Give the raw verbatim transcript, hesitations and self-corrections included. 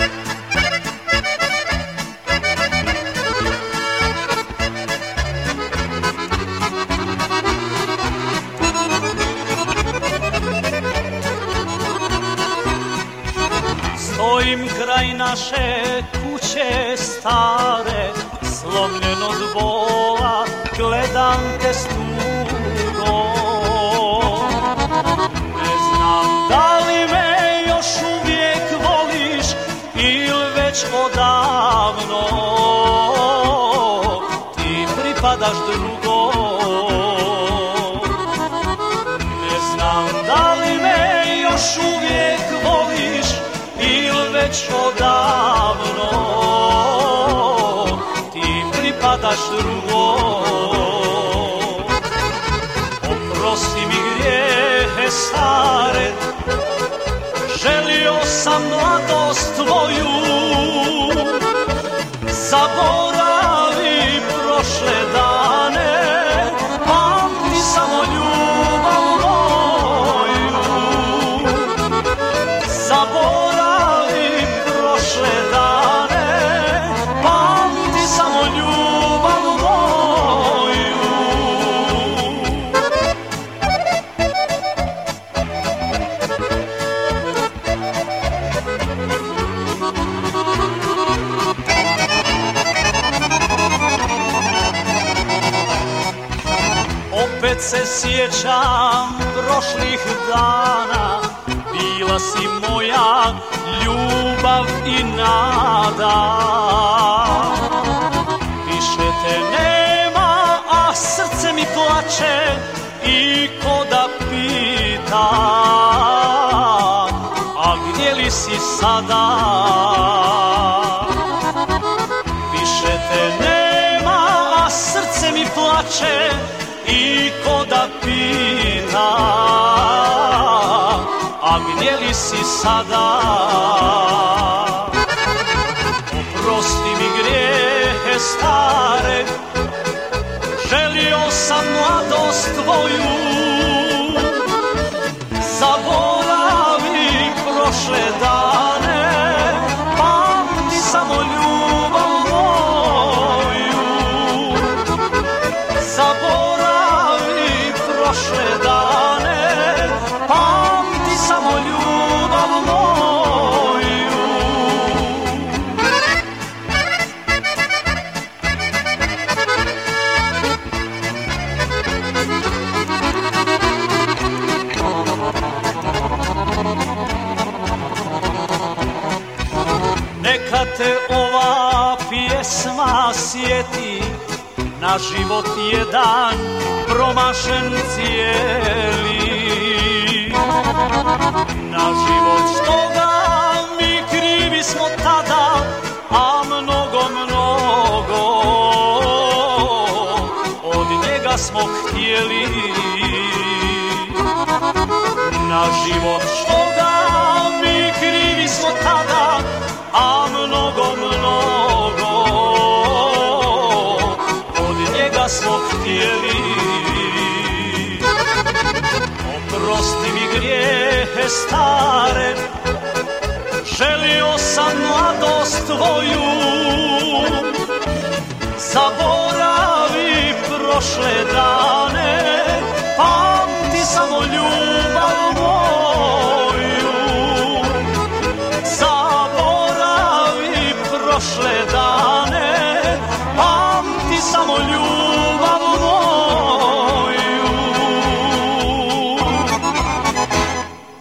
Stojim kraj naše kuće stare, slomljen od bola, gledam te s tugom. Ne znam da li me još uvijek voliš ili već odavno ti pripadaš drugom. Ne znam da li me još uvijek voliš ili već odavno ti pripadaš drugom. Oprosti mi grijehe stare, želio sam mladost tvoju. Zaboravi prošle dane, pamti samo ljubav moju. Zaboravi prošle dane, pamti samo ljubav moju. Opet se sjećam prošlih dana, bila si moja ljubav i nada. Više te nema, a srce mi plače i ko da pita, a gdje li si sada? Više te nema, a srce mi plače i ko da pita, a gdje li si sada? Oprosti mi grijehe stare, želio sam mladost tvoju. Zaboravi prošle dane, pamti samo ljubav moju. Zaboravi prošle dane, pamti samo ljubav moju. Neka te ova pjesma sjeti na život jedan promašen cijeli. Na život što ga mi krivi smo tada, a mnogo, mnogo od njega smo htjeli. Na život što ga mi krivi smo tada, a mnogo, mnogo od njega smo htjeli. Oprosti mi grijehe stare, želio sam mladost tvoju. Zaboravi prošle dane, pamti samo ljubav moju. Zaboravi prošle dane, pamti samo ljubav.